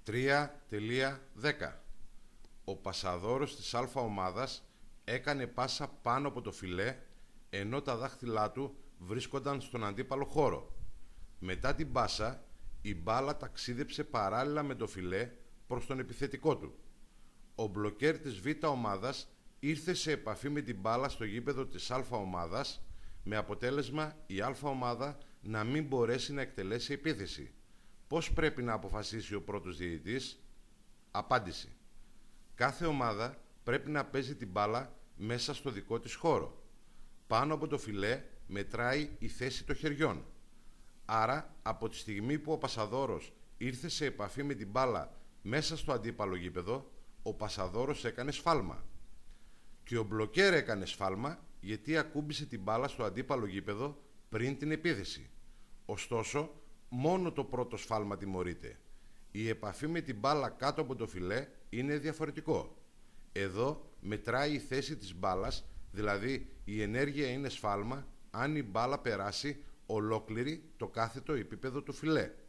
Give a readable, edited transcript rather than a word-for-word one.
3.10. Ο πασαδόρος της Α ομάδας έκανε πάσα πάνω από το φιλέ, ενώ τα δάχτυλά του βρίσκονταν στον αντίπαλο χώρο. Μετά την πάσα, η μπάλα ταξίδεψε παράλληλα με το φιλέ προς τον επιθετικό του. Ο μπλοκέρ της Β ομάδας ήρθε σε επαφή με την μπάλα στο γήπεδο της Α ομάδας, με αποτέλεσμα η Α ομάδα να μην μπορέσει να εκτελέσει επίθεση. Πώς πρέπει να αποφασίσει ο πρώτος διαιτητής? Απάντηση. Κάθε ομάδα πρέπει να παίζει την μπάλα μέσα στο δικό της χώρο. Πάνω από το φιλέ μετράει η θέση των χεριών. Άρα, από τη στιγμή που ο πασαδόρος ήρθε σε επαφή με την μπάλα μέσα στο αντίπαλο γήπεδο, ο πασαδόρος έκανε σφάλμα. Και ο μπλοκέρ έκανε σφάλμα γιατί ακούμπησε την μπάλα στο αντίπαλο γήπεδο πριν την επίθεση. Ωστόσο, μόνο το πρώτο σφάλμα τιμωρείται. Η επαφή με την μπάλα κάτω από το φιλέ είναι διαφορετικό. Εδώ μετράει η θέση της μπάλας, δηλαδή η ενέργεια είναι σφάλμα αν η μπάλα περάσει ολόκληρη το κάθετο επίπεδο του φιλέ.